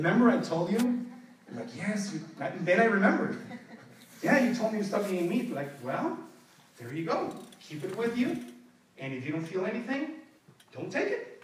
Remember I told you? I'm like, yes. Then I remembered. Yeah, you told me to stop eating meat. Like, well, there you go. Keep it with you. And if you don't feel anything, don't take it.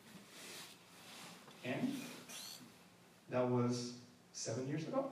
And that was 7 years ago.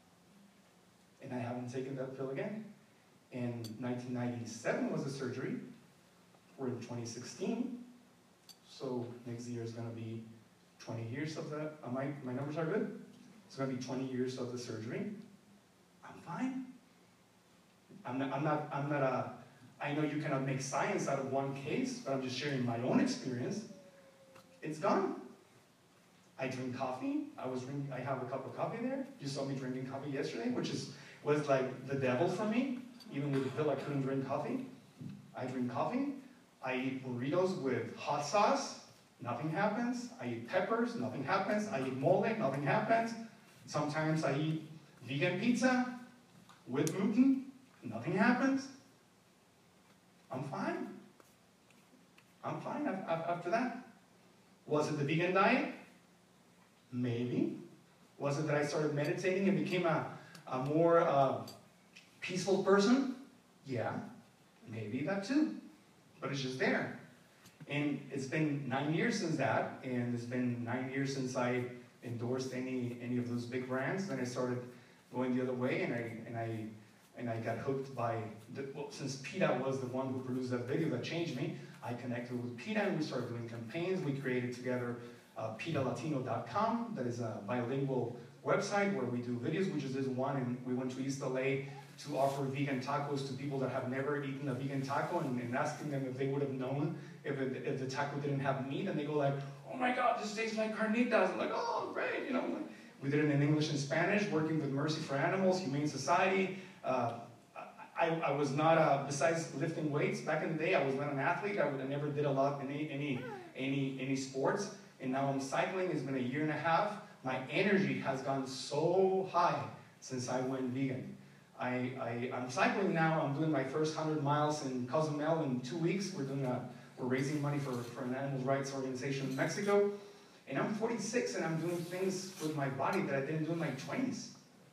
And I haven't taken that pill again. And 1997 was the surgery. We're in 2016. So next year is going to be 20 years of the, my numbers are good? It's going to be 20 years of the surgery. I'm fine. I'm not I know you cannot make science out of one case, but I'm just sharing my own experience. It's gone. I drink coffee. I have a cup of coffee there. You saw me drinking coffee yesterday, which was like the devil for me. Even with the pill, I couldn't drink coffee. I drink coffee. I eat burritos with hot sauce. Nothing happens. I eat peppers. Nothing happens. I eat mole. Nothing happens. Sometimes I eat vegan pizza with gluten. Nothing happens. I'm fine. I'm fine after that. Was it the vegan diet? Maybe. Was it that I started meditating and became a more peaceful person? Yeah, maybe that too. But it's just there. And it's been 9 years since that, and it's been 9 years since I endorsed any of those big brands. Then I started going the other way, and I got hooked by, since PETA was the one who produced that video that changed me, I connected with PETA and we started doing campaigns. We created together PETALatino.com, that is a bilingual website where we do videos. We just did one, and we went to East LA to offer vegan tacos to people that have never eaten a vegan taco, and asking them if they would have known if the taco didn't have meat, and they go like, oh my God, this tastes like carnitas. I'm like, oh, great, you know. We did it in English and Spanish, working with Mercy for Animals, Humane Society. I was not, besides lifting weights, back in the day, I was not an athlete. I never did a lot in any sports. And now I'm cycling. It's been a year and a half. My energy has gone so high since I went vegan. I'm cycling now. I'm doing my first 100 miles in Cozumel in 2 weeks. We're raising money for an animal rights organization in Mexico. And I'm 46 and I'm doing things with my body that I didn't do in my 20s.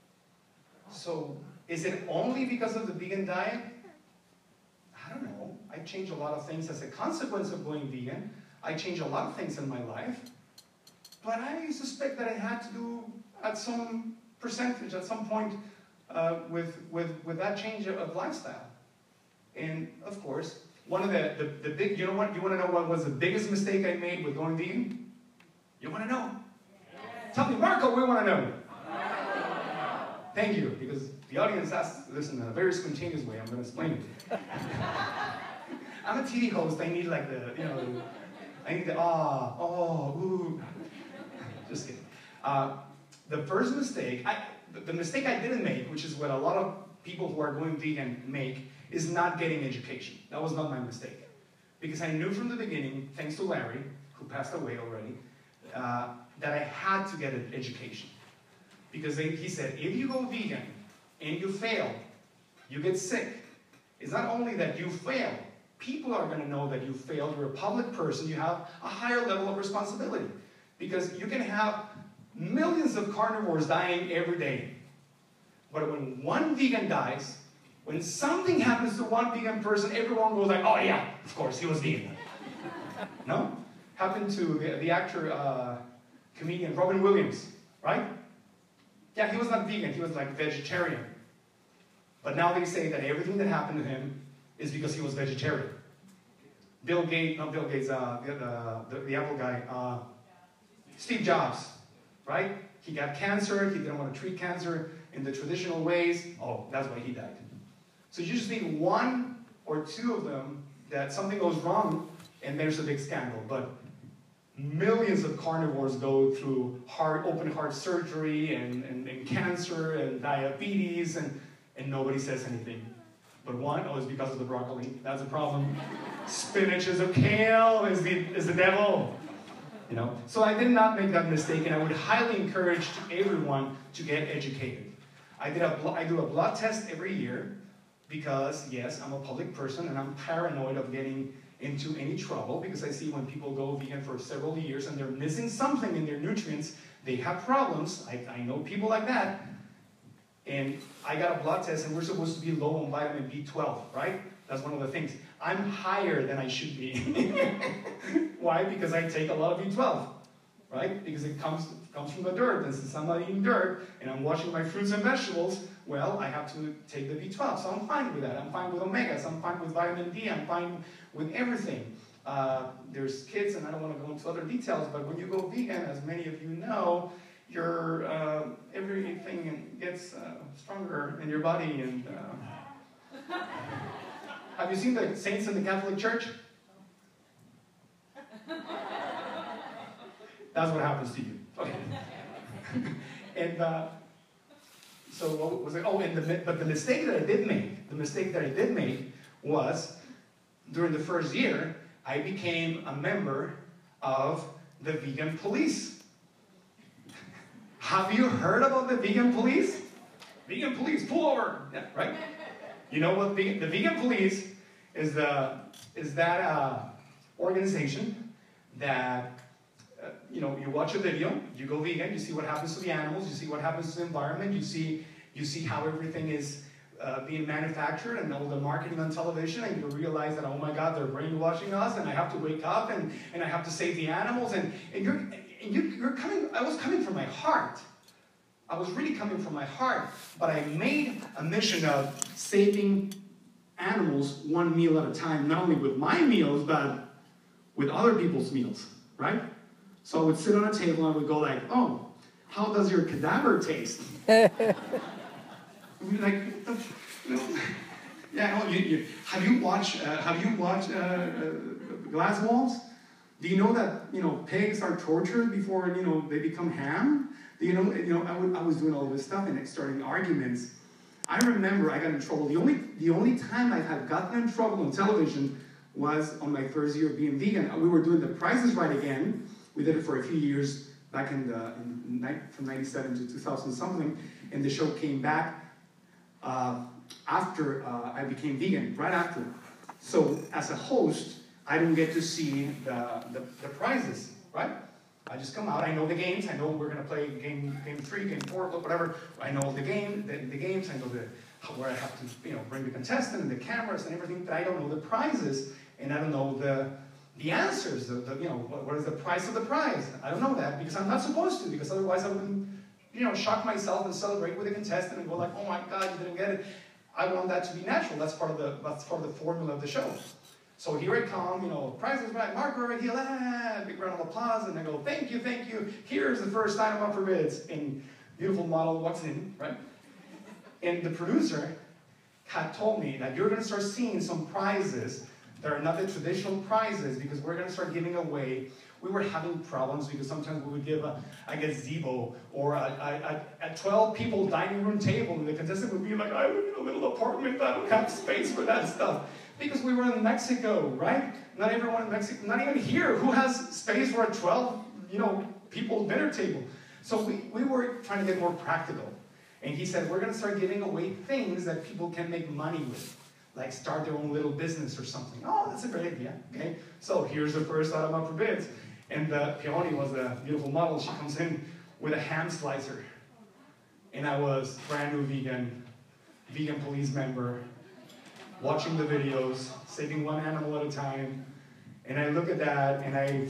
So is it only because of the vegan diet? I don't know. I changed a lot of things as a consequence of going vegan. I changed a lot of things in my life. But I suspect that it had to do at some percentage, at some point, with that change of lifestyle. And of course, one of the big, you know what? You want to know what was the biggest mistake I made with going vegan? You want to know? Yes. Tell me, Marco, we want to know. Thank you, because the audience asked this in a very spontaneous way. I'm going to explain it. I'm a TV host. I need like I need the ooh. Just kidding. The first mistake, the mistake I didn't make, which is what a lot of people who are going vegan make, is not getting education. That was not my mistake. Because I knew from the beginning, thanks to Larry, who passed away already, that I had to get an education. Because he said, if you go vegan and you fail, you get sick. It's not only that you fail, people are going to know that you failed. You're a public person. You have a higher level of responsibility. Because you can have millions of carnivores dying every day. But when one vegan dies, when something happens to one vegan person, everyone goes like, oh yeah, of course, he was vegan. No? Happened to the actor, comedian Robin Williams, right? Yeah, he was not vegan, he was like vegetarian. But now they say that everything that happened to him is because he was vegetarian. Bill Gates, not Bill Gates, the Apple guy, Steve Jobs, right? He got cancer, he didn't want to treat cancer in the traditional ways. Oh, that's why he died. So you just need one or two of them that something goes wrong and there's a big scandal. But millions of carnivores go through open heart surgery and cancer and diabetes and nobody says anything. But one, it's because of the broccoli. That's a problem. Spinach is a kale, is the devil. You know? So I did not make that mistake, and I would highly encourage everyone to get educated. I do a blood test every year because, yes, I'm a public person and I'm paranoid of getting into any trouble because I see when people go vegan for several years and they're missing something in their nutrients They have problems. I know people like that. And I got a blood test, and we're supposed to be low on vitamin B12, right? That's one of the things. I'm higher than I should be. Why? Because I take a lot of B12, right? Because it comes from the dirt. And since I'm not eating dirt, and I'm washing my fruits and vegetables, well, I have to take the B12. So I'm fine with that. I'm fine with omegas. I'm fine with vitamin D. I'm fine with everything. There's kids, and I don't want to go into other details, but when you go vegan, as many of you know, your everything gets stronger in your body. And have you seen the saints in the Catholic Church? That's what happens to you. Okay. And so what was it? Oh, but the mistake that I did make was during the first year, I became a member of the vegan police. Have you heard about the vegan police? Vegan police, pull over. Yeah, right? You know what? The vegan police is that organization that you watch a video, you go vegan, you see what happens to the animals, you see what happens to the environment, you see how everything is being manufactured and all the marketing on television, and you realize that, oh my God, they're brainwashing us, and I have to wake up and I have to save the animals, and you're coming. I was coming from my heart. I was really coming from my heart, but I made a mission of saving animals one meal at a time, not only with my meals, but with other people's meals, right? So I would sit on a table and I would go like, oh, how does your cadaver taste? Like, yeah, have you watched Glass Walls? Do you know that pigs are tortured before they become ham? I was doing all this stuff and starting arguments. I remember I got in trouble. The only time I had gotten in trouble on television was on my first year of being vegan. We were doing The Price is Right again. We did it for a few years back from 97 to 2000 something, and the show came back after I became vegan, right after. So as a host, I don't get to see the prizes, right? I just come out, I know the games, I know we're going to play game 3, game 4, whatever. I know the games, I know where I have to bring the contestant and the cameras and everything, but I don't know the prizes, and I don't know the answers, what is the price of the prize? I don't know that because I'm not supposed to, because otherwise I wouldn't shock myself and celebrate with a contestant and go like, oh my God, you didn't get it. I want that to be natural. That's part of the formula of the show. So here I come, Price is Right, Mark over here, big round of applause, and I go, thank you. Here's the first item up for bids. And beautiful model walks in, right? And the producer had told me that you're going to start seeing some prizes that are not the traditional prizes because we're going to start giving away. We were having problems because sometimes we would give a gazebo or a 12 people dining room table, and the contestant would be like, I live in a little apartment, I don't have space for that stuff. Because we were in Mexico, right? Not everyone in Mexico, not even here, who has space for a 12, people dinner table. So we were trying to get more practical. And he said, we're going to start giving away things that people can make money with. Like start their own little business or something. Oh, that's a great idea, okay? So here's the first item up for bids. And Peony was a beautiful model. She comes in with a ham slicer. And I was brand new vegan police member, watching the videos, saving one animal at a time. And I look at that and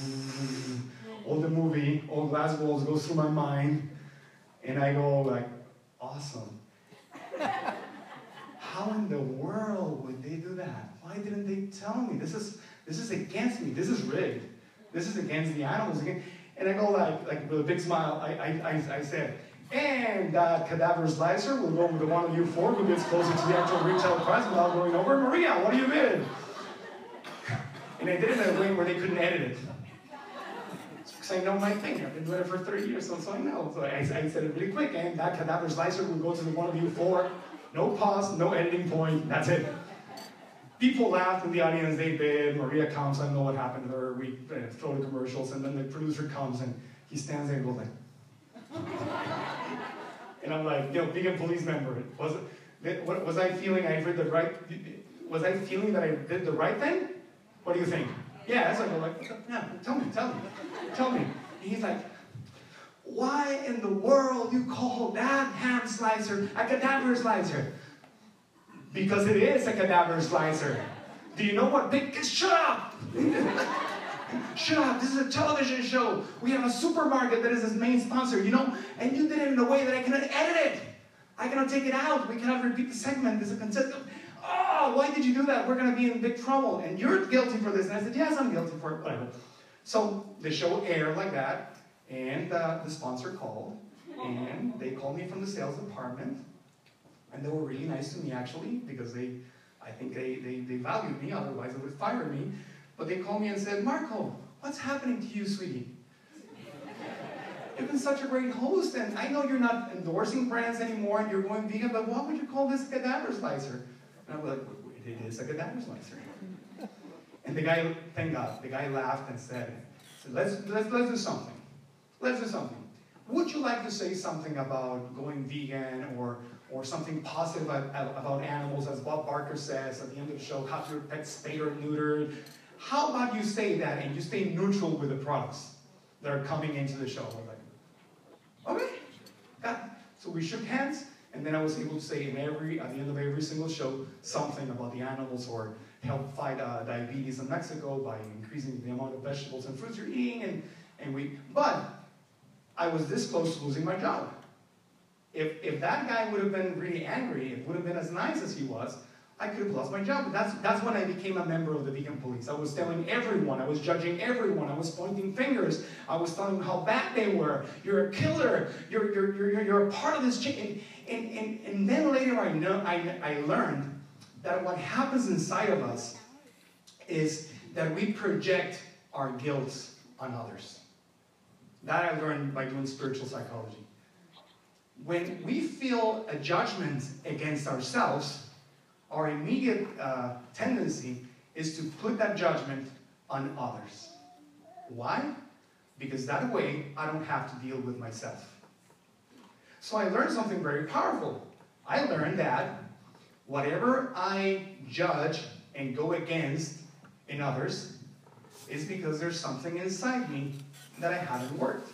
all the movie, all Glass Walls goes through my mind. And I go like, awesome. How in the world would they do that? Why didn't they tell me? This is against me. This is rigged. This is against the animals. And I go like with a big smile, I said, and that cadaver slicer will go with the one of you four who gets closer to the actual retail price without going over. Maria, what do you bid? And I did it in a way where they couldn't edit it. Because I know my thing. I've been doing it for 30 years, so I know. So I said it really quick, and that cadaver slicer will go to the one of you four. No pause, no editing point, that's it. People laughed in the audience, they bid. Maria comes, I know what happened to her. We throw the commercials, and then the producer comes, and he stands there and goes like, and I'm like, being a police member, was I feeling I did the right? Was I feeling that I did the right thing? What do you think? Yeah, so I go like, yeah, tell me. And he's like, why in the world you call that ham slicer a cadaver slicer? Because it is a cadaver slicer. Do you know what big... Shut up! Shut up, this is a television show. We have a supermarket that is its main sponsor, you know? And you did it in a way that I cannot edit it. I cannot take it out. We cannot repeat the segment. There's a consistent... Oh, why did you do that? We're going to be in big trouble. And you're guilty for this. And I said, yes, I'm guilty for it. Whatever. So the show aired like that. And the sponsor called. And they called me from the sales department. And they were really nice to me, actually, because I think they valued me. Otherwise, they would fire me. But they called me and said, Marco, what's happening to you, sweetie? You've been such a great host, and I know you're not endorsing brands anymore, and you're going vegan, but why would you call this a cadaver slicer? And I was like, it is a cadaver slicer. And the guy, thank God, the guy laughed and said, let's do something. Let's do something. Would you like to say something about going vegan or something positive about animals, as Bob Barker says at the end of the show, have your pets spayed or neutered? How about you say that and you stay neutral with the products that are coming into the show? I'm like, okay, got it. So we shook hands, and then I was able to say at the end of every single show something about the animals or help fight diabetes in Mexico by increasing the amount of vegetables and fruits you're eating. But I was this close to losing my job. If that guy would have been really angry, it would have been as nice as he was, I could have lost my job. But that's when I became a member of the vegan police. I was telling everyone, I was judging everyone, I was pointing fingers, I was telling them how bad they were. You're a killer, you're a part of this chain. And then later I learned that what happens inside of us is that we project our guilt on others. That I learned by doing spiritual psychology. When we feel a judgment against ourselves, our immediate tendency is to put that judgment on others. Why? Because that way I don't have to deal with myself. So I learned something very powerful. I learned that whatever I judge and go against in others is because there's something inside me that I haven't worked.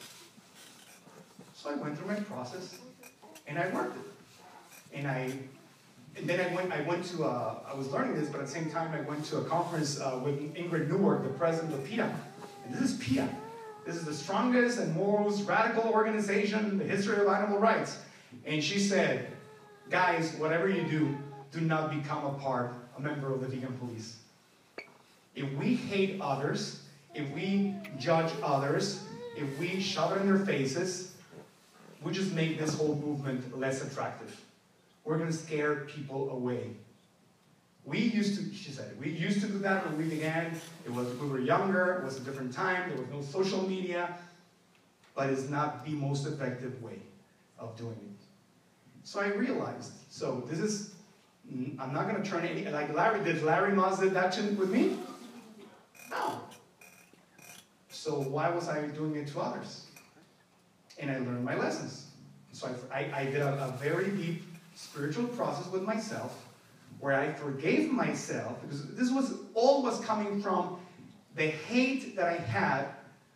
So I went through my process and I worked it. And then I went to, I was learning this, but at the same time I went to a conference with Ingrid Newark, the president of PETA. And this is PETA. This is the strongest and most radical organization in the history of animal rights. And she said, guys, whatever you do, do not become a member of the vegan police. If we hate others, if we judge others, if we shove it in their faces, we just make this whole movement less attractive. We're going to scare people away. She said, we used to do that when we began. We were younger, it was a different time, there was no social media, but it's not the most effective way of doing it. So I realized, I'm not going to turn any, like Larry, did Larry Moss did that with me? No. So why was I doing it to others? And I learned my lessons. So I did a very deep spiritual process with myself, where I forgave myself, because this was coming from the hate that I had,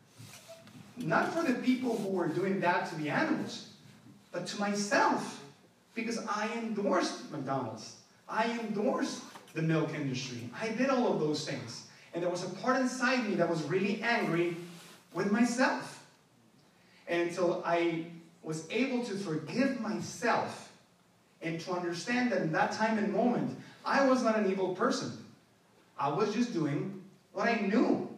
not for the people who were doing that to the animals, but to myself, because I endorsed McDonald's. I endorsed the milk industry. I did all of those things. And there was a part inside me that was really angry with myself. And until I was able to forgive myself and to understand that in that time and moment, I was not an evil person. I was just doing what I knew.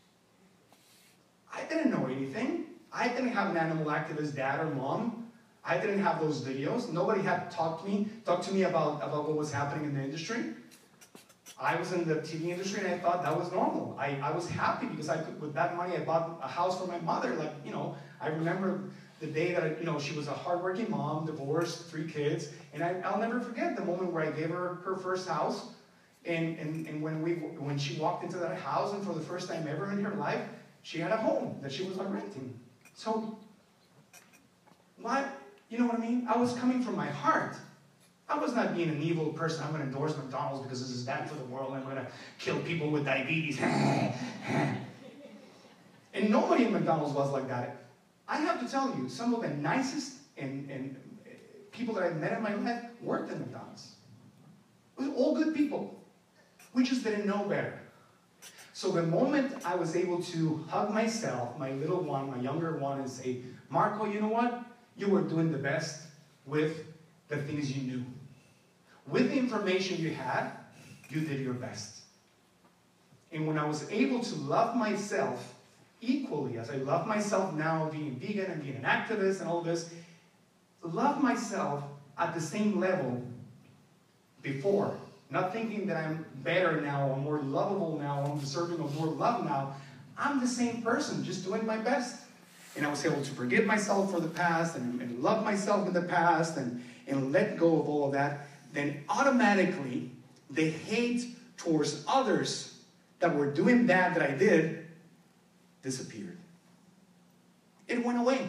I didn't know anything. I didn't have an animal activist dad or mom. I didn't have those videos. Nobody had talked to me about what was happening in the industry. I was in the TV industry and I thought that was normal. I was happy because with that money I bought a house for my mother. I remember the day that, she was a hardworking mom, divorced, 3 kids, and I'll never forget the moment where I gave her her first house, and when she walked into that house, and for the first time ever in her life, she had a home that she was not renting. So, you know what I mean? I was coming from my heart. I was not being an evil person. I'm going to endorse McDonald's because this is bad for the world. I'm going to kill people with diabetes. And nobody in McDonald's was like that. I have to tell you, some of the nicest and people that I've met in my life worked in McDonald's. It was all good people. We just didn't know better. So the moment I was able to hug myself, my little one, my younger one, and say, Marco, you know what? You were doing the best with the things you knew. With the information you had, you did your best. And when I was able to love myself equally, as I love myself now being vegan and being an activist and all this, love myself at the same level before. Not thinking that I'm better now, I'm more lovable now, I'm deserving of more love now. I'm the same person, just doing my best. And I was able to forgive myself for the past and love myself in the past and let go of all of that. Then automatically, the hate towards others that were doing that I did disappeared. It went away.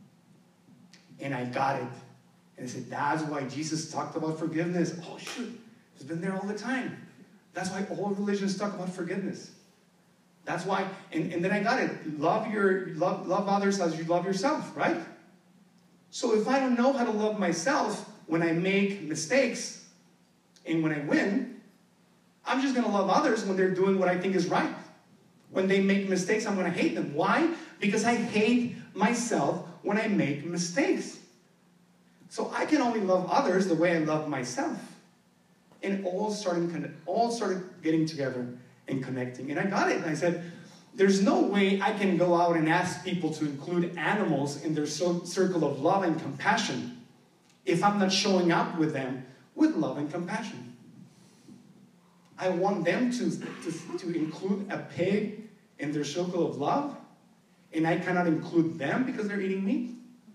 And I got it. And I said, that's why Jesus talked about forgiveness. Oh, shoot. It's been there all the time. That's why all religions talk about forgiveness. That's why, and then I got it. Love others as you love yourself, right? So if I don't know how to love myself when I make mistakes and when I win, I'm just going to love others when they're doing what I think is right. When they make mistakes, I'm going to hate them. Why? Because I hate myself when I make mistakes. So I can only love others the way I love myself. And all started getting together and connecting. And I got it. And I said, there's no way I can go out and ask people to include animals in their circle of love and compassion if I'm not showing up with them with love and compassion. I want them to include a pig in their circle of love, and I cannot include them because they're eating meat.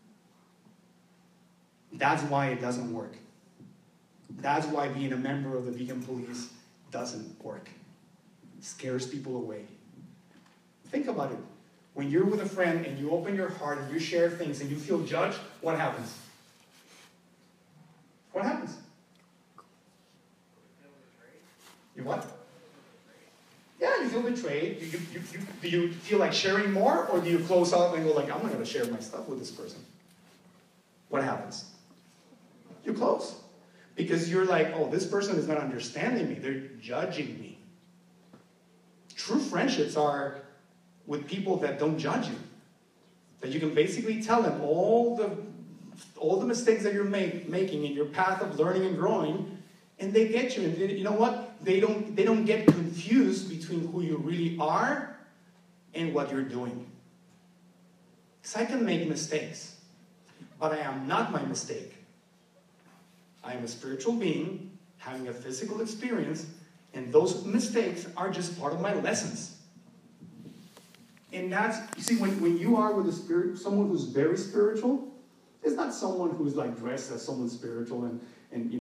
That's why it doesn't work. That's why being a member of the vegan police doesn't work. It scares people away. Think about it. When you're with a friend and you open your heart and you share things and you feel judged, what happens? What happens? You what? Yeah, you feel betrayed. Do you feel like sharing more, or do you close up and go like, I'm not going to share my stuff with this person? What happens? You close. Because you're like, oh, this person is not understanding me. They're judging me. True friendships are with people that don't judge you. That you can basically tell them all the mistakes that you're making in your path of learning and growing, and they get you. And you know what? They don't get confused between who you really are and what you're doing. Because I can make mistakes, but I am not my mistake. I am a spiritual being having a physical experience, and those mistakes are just part of my lessons. And that's, you see, when you are with someone who's very spiritual, it's not someone who's like dressed as someone spiritual and